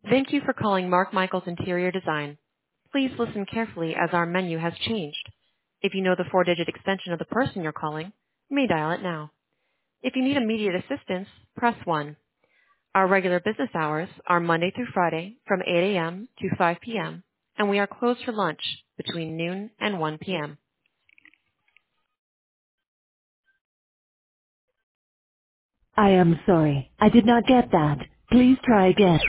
Thank you for calling Mark Michaels Interior Design. Please listen carefully as our menu has changed. If you know the four-digit extension of the person you're calling, you may dial it now. If you need immediate assistance, press 1. Our regular business hours are Monday through Friday from 8 a.m. to 5 p.m., and we are closed for lunch between noon and 1 p.m. I am sorry. I did not get that. Please try again.